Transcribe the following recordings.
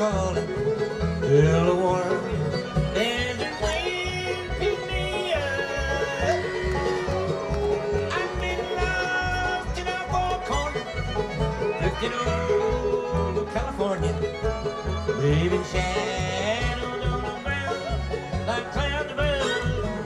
calling till the warm desert wind pick me up. I've been lost in a far corner, drifting over California, leaving shadows on the ground like clouds above.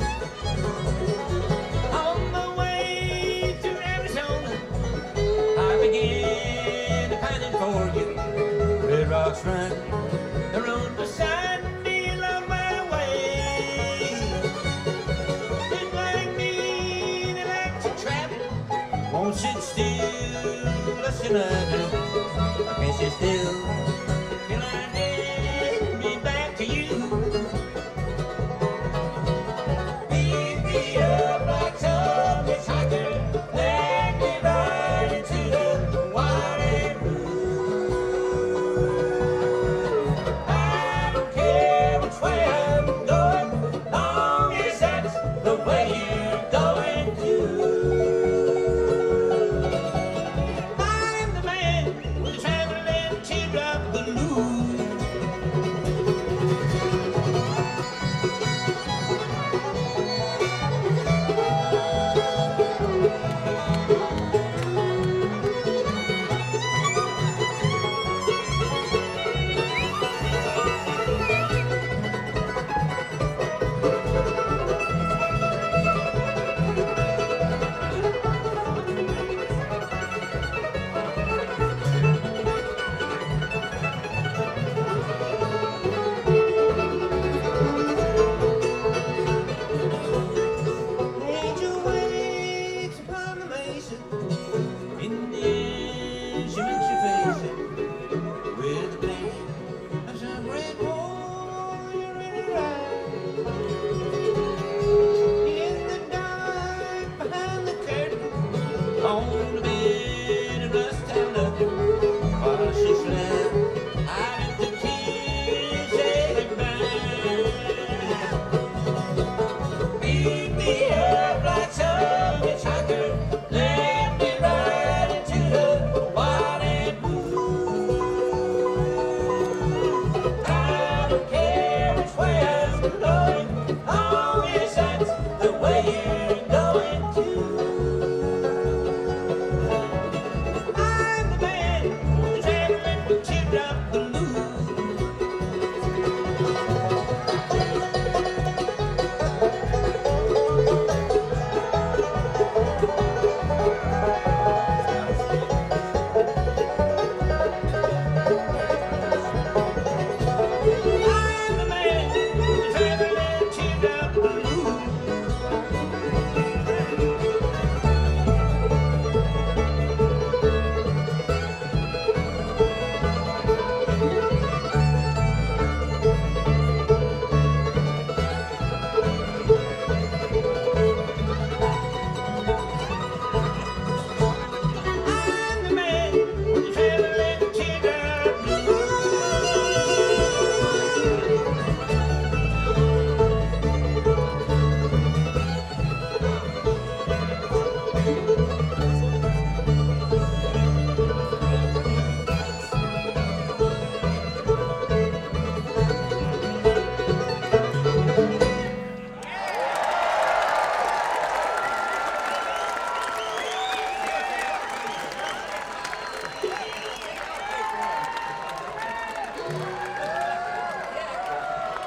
On my way to Arizona, I began to pining for you. Red rocks run the road beside me along my way. It's like me, they like to travel, won't sit still, listen I do. I can't sit still.